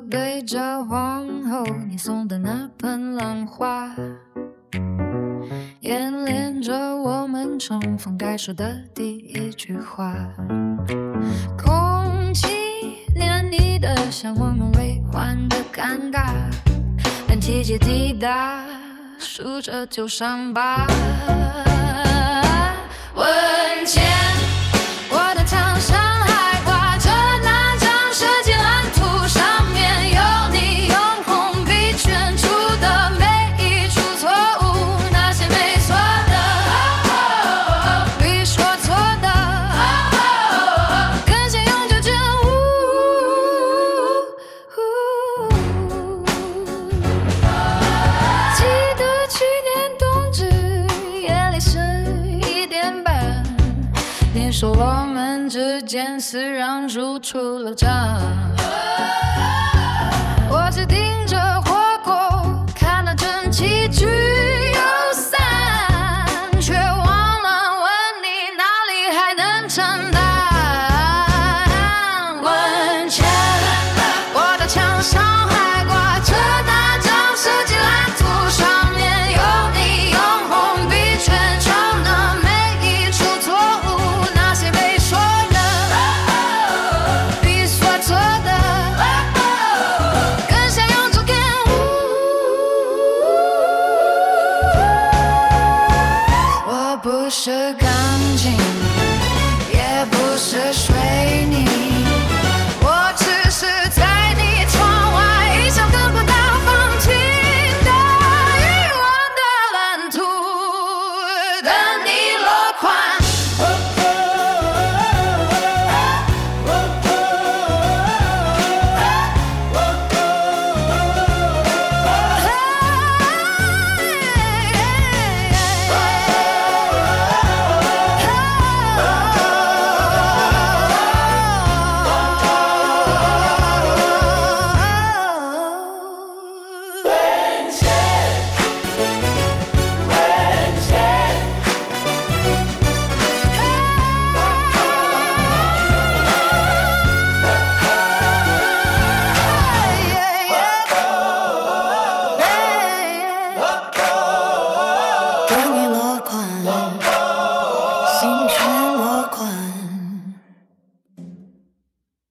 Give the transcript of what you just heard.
对着皇后你送的那盆浪花，演练着我们重逢该说的第一句话。空气黏腻的像我们未完的尴尬，连提起滴答数着就伤疤。问前我的墙上还挂着那张设计蓝图，上面有你用红笔圈出的每一处错误，那些没错的比说错的更先用就这记得去年冬至夜里11点半，你说我们之间私让出了账，我只盯着火锅看得正气聚又散，却忘了问你哪里还能承担。问前我的墙上还挂着那张设计蓝图，上面有你用红笔圈成的每一处错误，那些被说的比说错的更想用这感悟。我不是钢琴